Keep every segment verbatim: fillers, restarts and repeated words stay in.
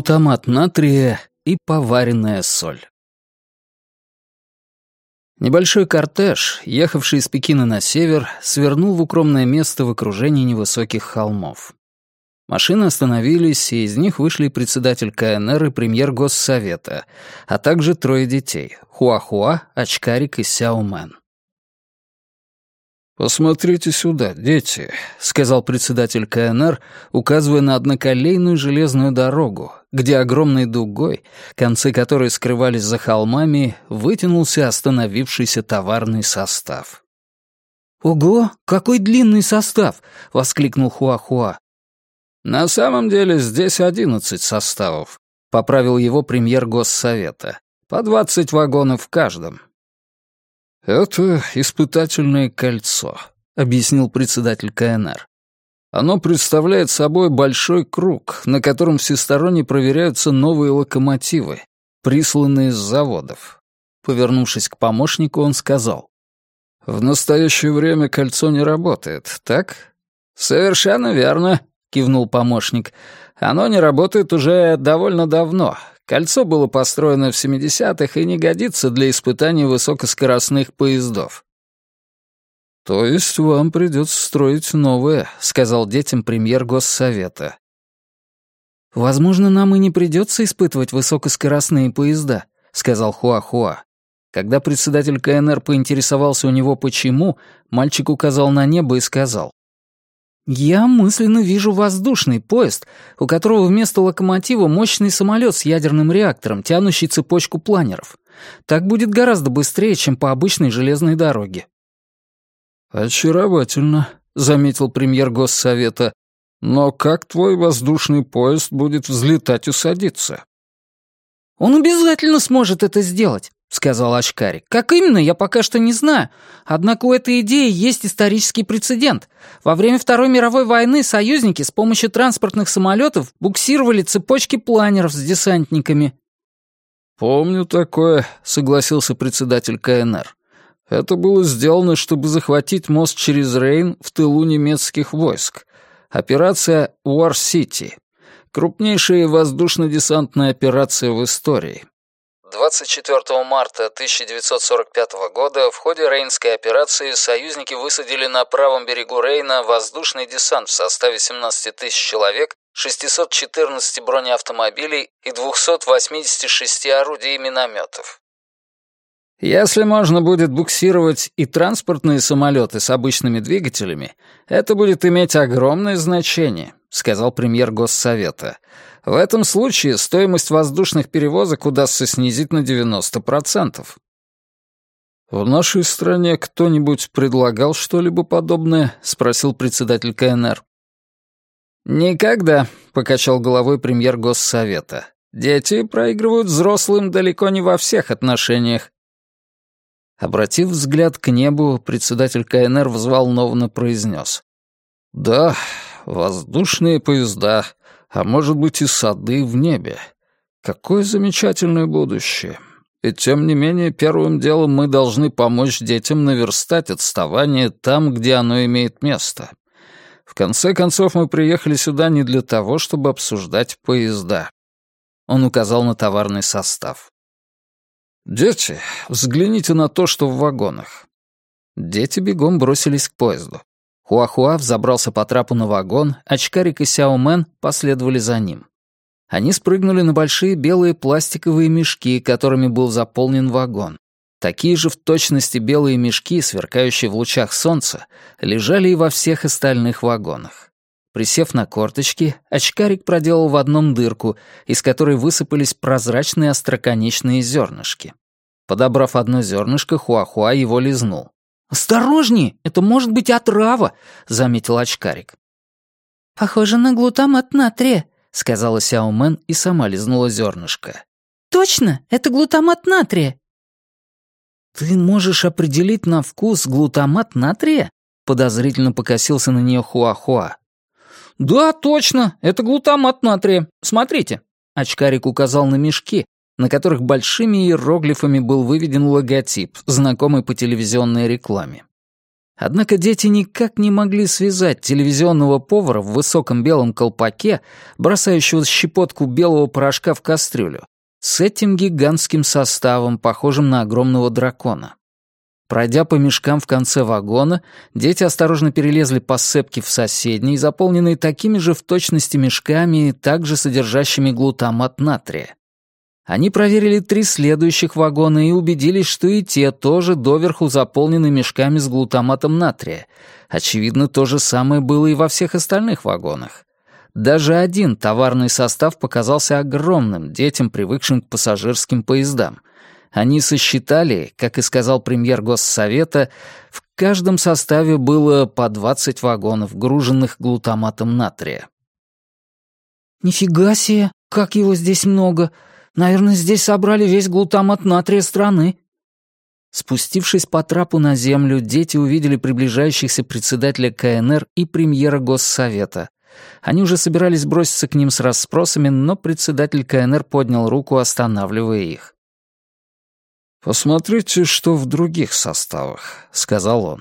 глутамат натрия и поваренная соль. Небольшой кортеж, ехавший из Пекина на север, свернул в укромное место в окружении невысоких холмов. Машины остановились, и из них вышли председатель ка эн эр и премьер Госсовета, а также трое детей — Хуахуа, Очкарик и Сяо Мэн. «Посмотрите сюда, дети», — сказал председатель ка эн эр, указывая на одноколейную железную дорогу, где огромной дугой, концы которой скрывались за холмами, вытянулся остановившийся товарный состав. «Ого, какой длинный состав!» — воскликнул Хуахуа. «На самом деле здесь одиннадцать составов», — поправил его премьер Госсовета. «По двадцать вагонов в каждом». «Это испытательное кольцо», — объяснил председатель ка эн эр. «Оно представляет собой большой круг, на котором всесторонне проверяются новые локомотивы, присланные с заводов». Повернувшись к помощнику, он сказал: «В настоящее время кольцо не работает, так?» «Совершенно верно», — кивнул помощник. «Оно не работает уже довольно давно. Кольцо было построено в семидесятых и не годится для испытаний высокоскоростных поездов». «То есть вам придется строить новое», — сказал детям премьер Госсовета. «Возможно, нам и не придется испытывать высокоскоростные поезда», — сказал Хуахуа. Когда председатель ка эн эр поинтересовался у него почему, мальчик указал на небо и сказал: «Я мысленно вижу воздушный поезд, у которого вместо локомотива мощный самолет с ядерным реактором, тянущий цепочку планеров. Так будет гораздо быстрее, чем по обычной железной дороге». «Очаровательно», — заметил премьер Госсовета. «Но как твой воздушный поезд будет взлетать и садиться?» «Он обязательно сможет это сделать», — сказал Очкарик. «Как именно, я пока что не знаю. Однако у этой идеи есть исторический прецедент. Во время Второй мировой войны союзники с помощью транспортных самолетов буксировали цепочки планеров с десантниками». «Помню такое», — согласился председатель ка эн эр. «Это было сделано, чтобы захватить мост через Рейн в тылу немецких войск. Операция Уар-Сити. Крупнейшая воздушно-десантная операция в истории». двадцать четвёртого марта тысяча девятьсот сорок пятого года в ходе Рейнской операции союзники высадили на правом берегу Рейна воздушный десант в составе семнадцати тысяч человек, шестисот четырнадцати бронеавтомобилей и двухсот восьмидесяти шести орудий и минометов. «Если можно будет буксировать и транспортные самолеты с обычными двигателями, это будет иметь огромное значение», — сказал премьер Госсовета. «В этом случае стоимость воздушных перевозок удастся снизить на девяносто процентов». «В нашей стране кто-нибудь предлагал что-либо подобное?» — спросил председатель ка эн эр. «Никогда», — покачал головой премьер Госсовета. «Дети проигрывают взрослым далеко не во всех отношениях». Обратив взгляд к небу, председатель ка эн эр взволнованно произнес: «Да, воздушные поезда, а может быть и сады в небе. Какое замечательное будущее. И тем не менее, первым делом мы должны помочь детям наверстать отставание там, где оно имеет место. В конце концов, мы приехали сюда не для того, чтобы обсуждать поезда». Он указал на товарный состав. «Дети, взгляните на то, что в вагонах». Дети бегом бросились к поезду. Хуахуа взобрался по трапу на вагон, Очкарик и Сяо Мэн последовали за ним. Они спрыгнули на большие белые пластиковые мешки, которыми был заполнен вагон. Такие же в точности белые мешки, сверкающие в лучах солнца, лежали и во всех остальных вагонах. Присев на корточки, Очкарик проделал в одном дырку, из которой высыпались прозрачные остроконечные зернышки. Подобрав одно зернышко, Хуахуа его лизнул. «Осторожнее, это может быть отрава», — заметил Очкарик. «Похоже на глутамат натрия», — сказала Сяо Мэн и сама лизнула зернышко. «Точно, это глутамат натрия». «Ты можешь определить на вкус глутамат натрия?» — подозрительно покосился на нее Хуахуа. «Да, точно, это глутамат натрия. Смотрите». Очкарик указал на мешки, на которых большими иероглифами был выведен логотип, знакомый по телевизионной рекламе. Однако дети никак не могли связать телевизионного повара в высоком белом колпаке, бросающего щепотку белого порошка в кастрюлю, с этим гигантским составом, похожим на огромного дракона. Пройдя по мешкам в конце вагона, дети осторожно перелезли по сцепке в соседний, заполненный такими же в точности мешками, также содержащими глутамат натрия. Они проверили три следующих вагона и убедились, что и те тоже доверху заполнены мешками с глутаматом натрия. Очевидно, то же самое было и во всех остальных вагонах. Даже один товарный состав показался огромным детям, привыкшим к пассажирским поездам. Они сосчитали, как и сказал премьер Госсовета, в каждом составе было по двадцать вагонов, груженных глутаматом натрия. «Нифига себе, как его здесь много! Наверное, здесь собрали весь глутамат натрия страны». Спустившись по трапу на землю, дети увидели приближающихся председателя ка эн эр и премьера Госсовета. Они уже собирались броситься к ним с расспросами, но председатель ка эн эр поднял руку, останавливая их. «Посмотрите, что в других составах», — сказал он.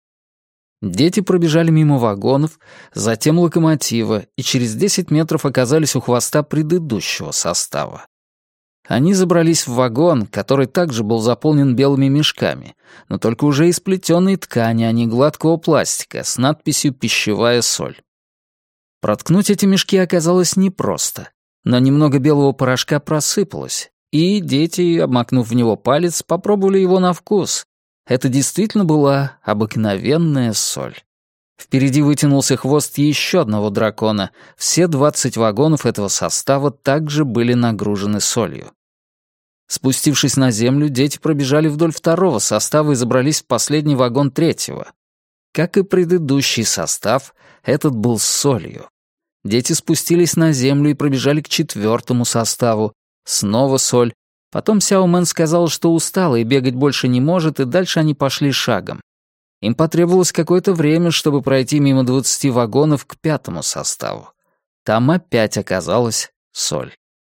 Дети пробежали мимо вагонов, затем локомотива, и через десять метров оказались у хвоста предыдущего состава. Они забрались в вагон, который также был заполнен белыми мешками, но только уже из плетеной ткани, а не гладкого пластика, с надписью «Пищевая соль». Проткнуть эти мешки оказалось непросто, но немного белого порошка просыпалось, и дети, обмакнув в него палец, попробовали его на вкус. Это действительно была обыкновенная соль. Впереди вытянулся хвост еще одного дракона. Все двадцать вагонов этого состава также были нагружены солью. Спустившись на землю, дети пробежали вдоль второго состава и забрались в последний вагон третьего. Как и предыдущий состав, этот был с солью. Дети спустились на землю и пробежали к четвертому составу. Снова соль. Потом Сяо Мэн сказал, что устала и бегать больше не может, и дальше они пошли шагом. Им потребовалось какое-то время, чтобы пройти мимо двадцати вагонов к пятому составу. Там опять оказалась соль.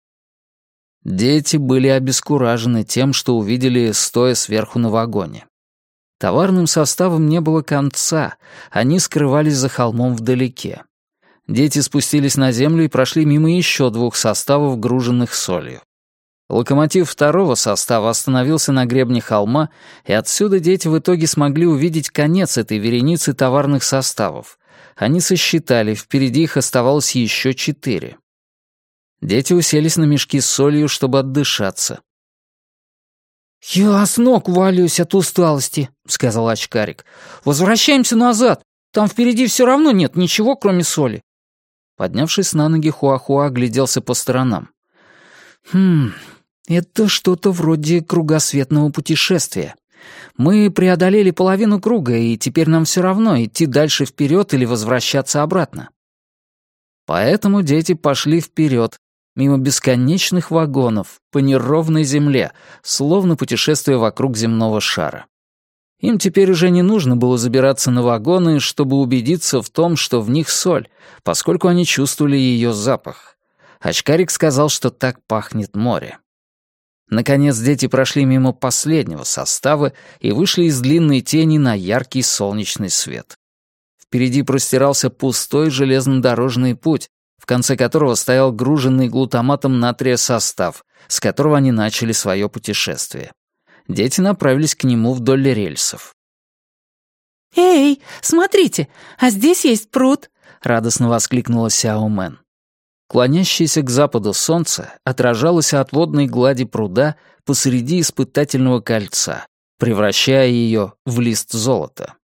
Дети были обескуражены тем, что увидели, стоя сверху на вагоне. Товарным составом не было конца, они скрывались за холмом вдалеке. Дети спустились на землю и прошли мимо еще двух составов, груженных солью. Локомотив второго состава остановился на гребне холма, и отсюда дети в итоге смогли увидеть конец этой вереницы товарных составов. Они сосчитали, впереди их оставалось еще четыре. Дети уселись на мешки с солью, чтобы отдышаться. «Я с ног валюсь от усталости», — сказал очкарик. «Возвращаемся назад. Там впереди все равно нет ничего, кроме соли». Поднявшись на ноги, Хуахуа огляделся по сторонам. «Хм, это что-то вроде кругосветного путешествия. Мы преодолели половину круга, и теперь нам все равно идти дальше вперед или возвращаться обратно». Поэтому дети пошли вперед, мимо бесконечных вагонов, по неровной земле, словно путешествуя вокруг земного шара. Им теперь уже не нужно было забираться на вагоны, чтобы убедиться в том, что в них соль, поскольку они чувствовали ее запах. Очкарик сказал, что так пахнет море. Наконец дети прошли мимо последнего состава и вышли из длинной тени на яркий солнечный свет. Впереди простирался пустой железнодорожный путь, в конце которого стоял груженный глутаматом натрия состав, с которого они начали свое путешествие. Дети направились к нему вдоль рельсов. «Эй, смотрите, а здесь есть пруд!» — радостно воскликнула Сяо Мэн. Клонящееся к западу солнце отражалось от водной глади пруда посреди испытательного кольца, превращая ее в лист золота.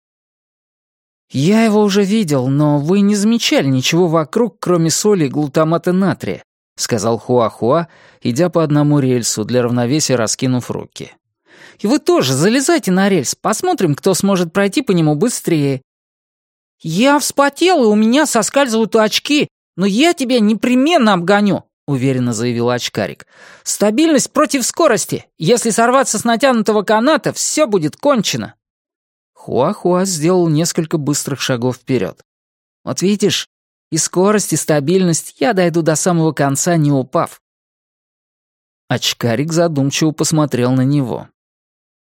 «Я его уже видел, но вы не замечали ничего вокруг, кроме соли и глутамата натрия», — сказал Хуахуа, идя по одному рельсу, для равновесия раскинув руки. «И вы тоже залезайте на рельс, посмотрим, кто сможет пройти по нему быстрее». «Я вспотел, и у меня соскальзывают очки, но я тебя непременно обгоню», — уверенно заявил очкарик. «Стабильность против скорости. Если сорваться с натянутого каната, все будет кончено». Хуахуа сделал несколько быстрых шагов вперед. «Вот видишь, и скорость, и стабильность я дойду до самого конца, не упав». Очкарик задумчиво посмотрел на него.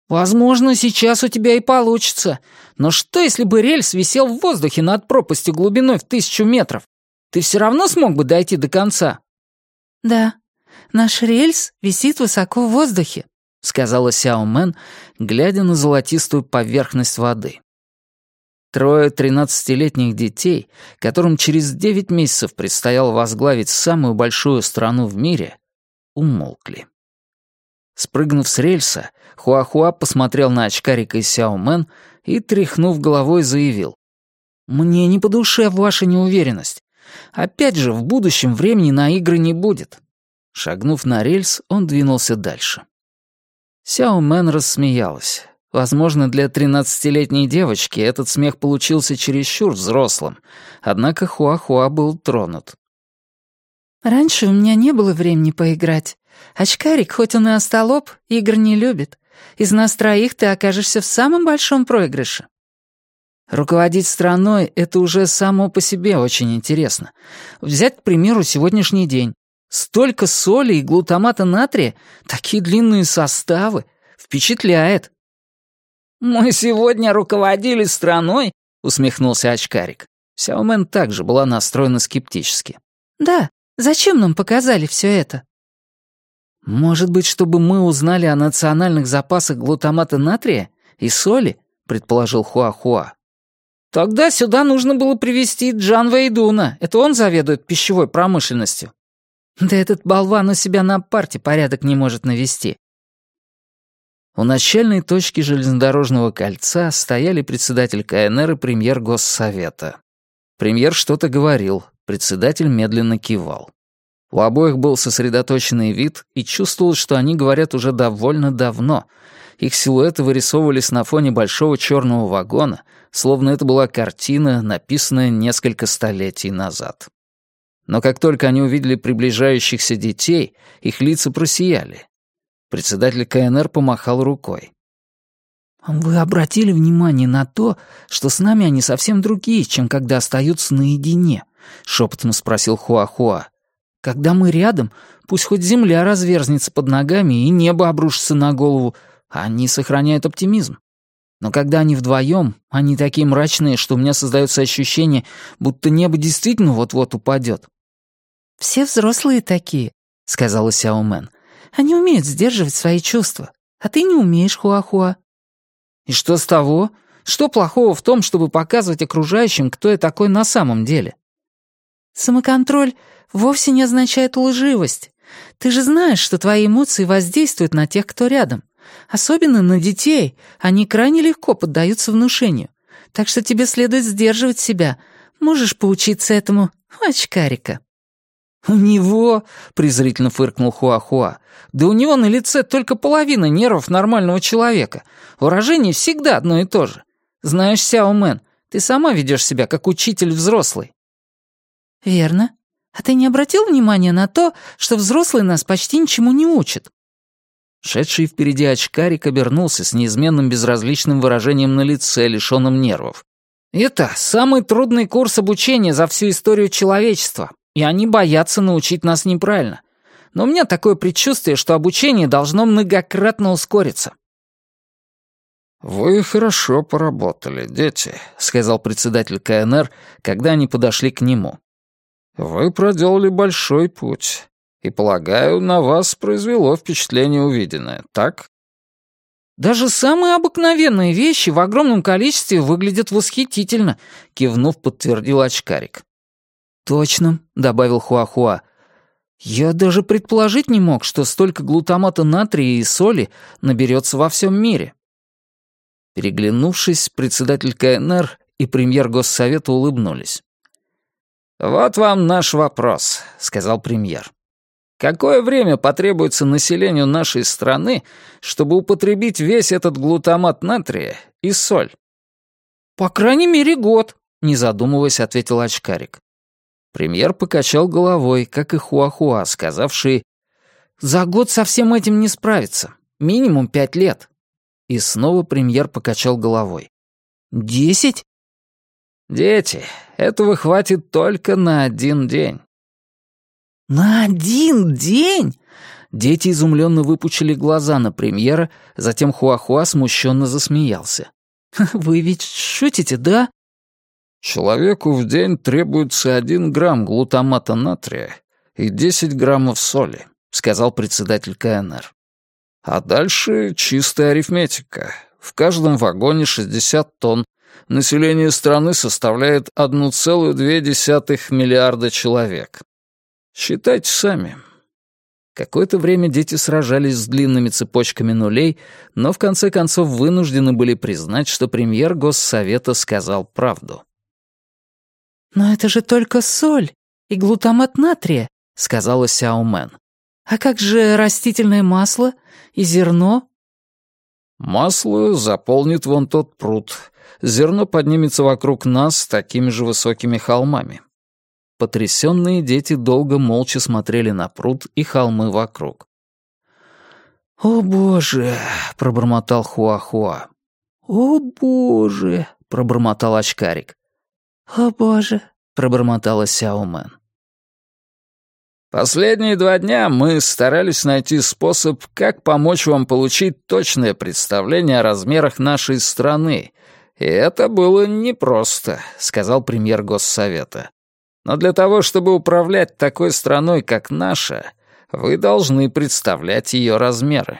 «Возможно, сейчас у тебя и получится. Но что, если бы рельс висел в воздухе над пропастью глубиной в тысячу метров? Ты все равно смог бы дойти до конца?» «Да, наш рельс висит высоко в воздухе», — сказала Сяо Мэн, глядя на золотистую поверхность воды. Трое тринадцатилетних детей, которым через девять месяцев предстояло возглавить самую большую страну в мире, умолкли. Спрыгнув с рельса, Хуахуа посмотрел на очкарика и Сяо Мэн и, тряхнув головой, заявил: «Мне не по душе ваша неуверенность. Опять же, в будущем времени на игры не будет». Шагнув на рельс, он двинулся дальше. Сяо Мэн рассмеялась. Возможно, для тринадцатилетней девочки этот смех получился чересчур взрослым, однако Хуахуа был тронут. «Раньше у меня не было времени поиграть. Очкарик, хоть он и остолоп, игр не любит. Из нас троих ты окажешься в самом большом проигрыше». Руководить страной — это уже само по себе очень интересно. Взять, к примеру, сегодняшний день. Столько соли и глутамата натрия, такие длинные составы. Впечатляет. «Мы сегодня руководили страной?» — усмехнулся очкарик. Сяо Мэн также была настроена скептически. «Да, зачем нам показали все это?» «Может быть, чтобы мы узнали о национальных запасах глутамата натрия и соли?» — предположил Хуахуа. «Тогда сюда нужно было привезти Джан Вэйдуна. Это он заведует пищевой промышленностью». «Да этот болван у себя на парте порядок не может навести». У начальной точки железнодорожного кольца стояли председатель ка эн эр и премьер Госсовета. Премьер что-то говорил, председатель медленно кивал. У обоих был сосредоточенный вид, и чувствовалось, что они говорят уже довольно давно. Их силуэты вырисовывались на фоне большого черного вагона, словно это была картина, написанная несколько столетий назад. Но как только они увидели приближающихся детей, их лица просияли. Председатель ка эн эр помахал рукой. «Вы обратили внимание на то, что с нами они совсем другие, чем когда остаются наедине?» — шепотом спросил Хуахуа. «Когда мы рядом, пусть хоть земля разверзнется под ногами и небо обрушится на голову, они сохраняют оптимизм. Но когда они вдвоем, они такие мрачные, что у меня создается ощущение, будто небо действительно вот-вот упадет». «Все взрослые такие», — сказала Сяо Мэн. «Они умеют сдерживать свои чувства, а ты не умеешь, Хуахуа». «И что с того? Что плохого в том, чтобы показывать окружающим, кто я такой на самом деле?» «Самоконтроль вовсе не означает лживость. Ты же знаешь, что твои эмоции воздействуют на тех, кто рядом. Особенно на детей. Они крайне легко поддаются внушению. Так что тебе следует сдерживать себя. Можешь поучиться этому у очкарика». «У него?» — презрительно фыркнул Хуахуа. «Да у него на лице только половина нервов нормального человека. Выражение всегда одно и то же. Знаешь, Сяо Мэн, ты сама ведешь себя как учитель взрослый». «Верно. А ты не обратил внимания на то, что взрослые нас почти ничему не учат?» Шедший впереди очкарик обернулся с неизменным безразличным выражением на лице, лишённым нервов. «Это самый трудный курс обучения за всю историю человечества, и они боятся научить нас неправильно. Но у меня такое предчувствие, что обучение должно многократно ускориться». «Вы хорошо поработали, дети», — сказал председатель ка эн эр, когда они подошли к нему. «Вы проделали большой путь, и, полагаю, на вас произвело впечатление увиденное, так?» «Даже самые обыкновенные вещи в огромном количестве выглядят восхитительно», — кивнув, подтвердил очкарик. «Точно», — добавил Хуахуа. «Я даже предположить не мог, что столько глутамата натрия и соли наберется во всем мире». Переглянувшись, председатель ка эн эр и премьер Госсовета улыбнулись. «Вот вам наш вопрос», — сказал премьер. «Какое время потребуется населению нашей страны, чтобы употребить весь этот глутамат натрия и соль?» «По крайней мере, год», — не задумываясь, ответил очкарик. Премьер покачал головой, как и Хуахуа, сказавший: «За год со всем этим не справиться. Минимум пять лет». И снова премьер покачал головой. «Десять?» «Дети, этого хватит только на один день». «На один день?» Дети изумленно выпучили глаза на премьера, затем Хуахуа смущенно засмеялся. «Вы ведь шутите, да?» «Человеку в день требуется один грамм глутамата натрия и десять граммов соли», — сказал председатель КНР. «А дальше чистая арифметика. В каждом вагоне шестьдесят тонн. Население страны составляет одна целая две десятых миллиарда человек. Считайте сами». Какое-то время дети сражались с длинными цепочками нулей, но в конце концов вынуждены были признать, что премьер Госсовета сказал правду. «Но это же только соль и глутамат натрия», — сказала Сяо Мэн. «А как же растительное масло и зерно?» «Масло заполнит вон тот пруд. Зерно поднимется вокруг нас с такими же высокими холмами». Потрясенные дети долго молча смотрели на пруд и холмы вокруг. «О, Боже!» — пробормотал Хуахуа. «О, Боже!» — пробормотал Очкарик. «О, Боже!» — пробормотала Сяо Мэн. «Последние два дня мы старались найти способ, как помочь вам получить точное представление о размерах нашей страны. И это было непросто», — сказал премьер Госсовета. «Но для того, чтобы управлять такой страной, как наша, вы должны представлять ее размеры».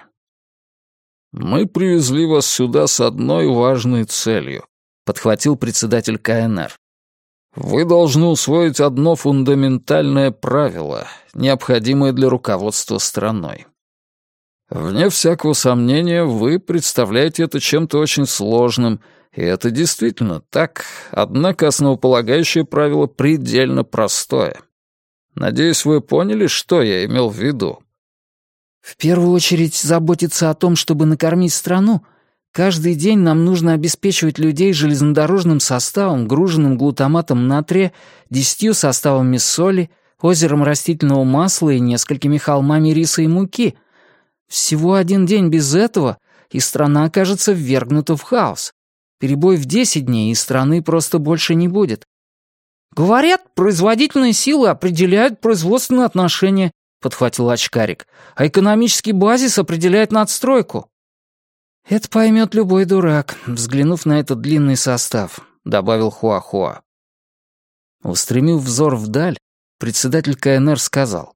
«Мы привезли вас сюда с одной важной целью», — подхватил председатель КНР. «Вы должны усвоить одно фундаментальное правило, необходимое для руководства страной. Вне всякого сомнения, вы представляете это чем-то очень сложным, и это действительно так, однако основополагающее правило предельно простое. Надеюсь, вы поняли, что я имел в виду?» «В первую очередь заботиться о том, чтобы накормить страну. Каждый день нам нужно обеспечивать людей железнодорожным составом, груженным глутаматом натрия, десятью составами соли, озером растительного масла и несколькими холмами риса и муки. Всего один день без этого, и страна окажется ввергнута в хаос. Перебой в десять дней, и страны просто больше не будет. Говорят, производительные силы определяют производственные отношения», — подхватил Очкарик, «а экономический базис определяет надстройку». «Это поймет любой дурак, взглянув на этот длинный состав», — добавил Хуахуа. Устремив взор вдаль, председатель КНР сказал: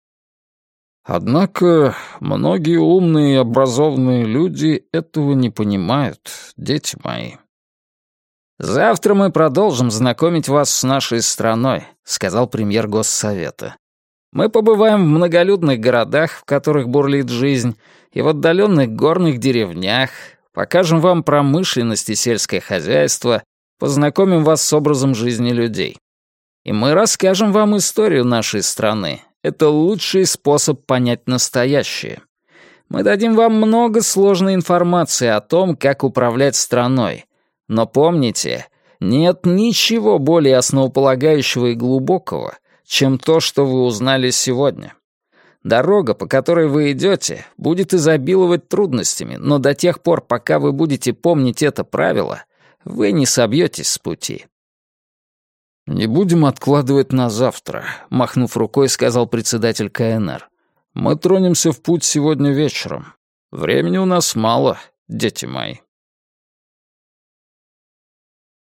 «Однако многие умные и образованные люди этого не понимают, дети мои». «Завтра мы продолжим знакомить вас с нашей страной», — сказал премьер Госсовета. «Мы побываем в многолюдных городах, в которых бурлит жизнь, и в отдаленных горных деревнях, покажем вам промышленность и сельское хозяйство, познакомим вас с образом жизни людей. И мы расскажем вам историю нашей страны. Это лучший способ понять настоящее. Мы дадим вам много сложной информации о том, как управлять страной. Но помните, нет ничего более основополагающего и глубокого, чем то, что вы узнали сегодня. Дорога, по которой вы идете, будет изобиловать трудностями, но до тех пор, пока вы будете помнить это правило, вы не собьетесь с пути». «Не будем откладывать на завтра», — махнув рукой, сказал председатель КНР. «Мы тронемся в путь сегодня вечером. Времени у нас мало, дети мои».